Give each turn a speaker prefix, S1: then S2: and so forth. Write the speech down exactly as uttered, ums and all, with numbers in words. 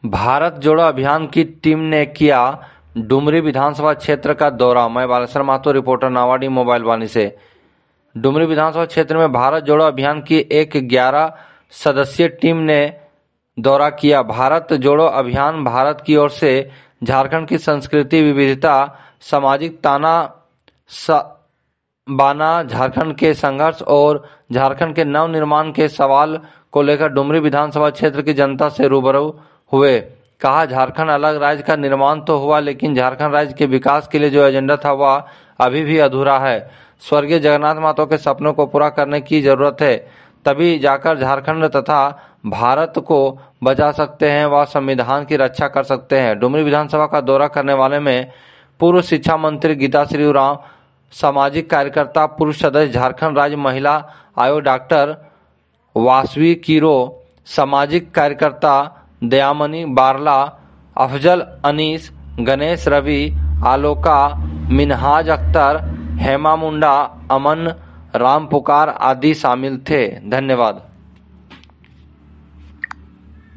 S1: भारत जोड़ो अभियान की टीम ने किया डुमरी विधानसभा क्षेत्र का दौरा। मैं बालेश्वर महतो, रिपोर्टर नावाडी मोबाइल वाणी से। डुमरी विधानसभा क्षेत्र में भारत जोड़ो अभियान की एक ग्यारह सदस्यीय टीम ने दौरा किया। भारत जोड़ो अभियान भारत की ओर से झारखंड की संस्कृति, विविधता, सामाजिक ताना बाना, झारखंड के संघर्ष और झारखंड के नव निर्माण के सवाल को लेकर डुमरी विधानसभा क्षेत्र की जनता से रूबरू हुए। कहा, झारखंड अलग राज्य का निर्माण तो हुआ, लेकिन झारखंड राज्य के विकास के लिए जो एजेंडा था वह अभी भी अधूरा है। स्वर्गीय जगन्नाथ महतो के सपनों को पूरा करने की जरूरत है, तभी जाकर झारखंड तथा भारत को बचा सकते हैं व संविधान की रक्षा कर सकते हैं। डुमरी विधानसभा का दौरा करने वाले में पूर्व शिक्षा मंत्री गीताश्री उरांव, सामाजिक कार्यकर्ता, पूर्व सदस्य झारखंड राज्य महिला आयोग डॉक्टर वासवी कीरो, सामाजिक कार्यकर्ता दयामणि बारला, अफजल अनीस, गणेश रवि, आलोका, मिनहाज अख्तर, हेमा मुंडा, अमन राम पुकार आदि शामिल थे। धन्यवाद।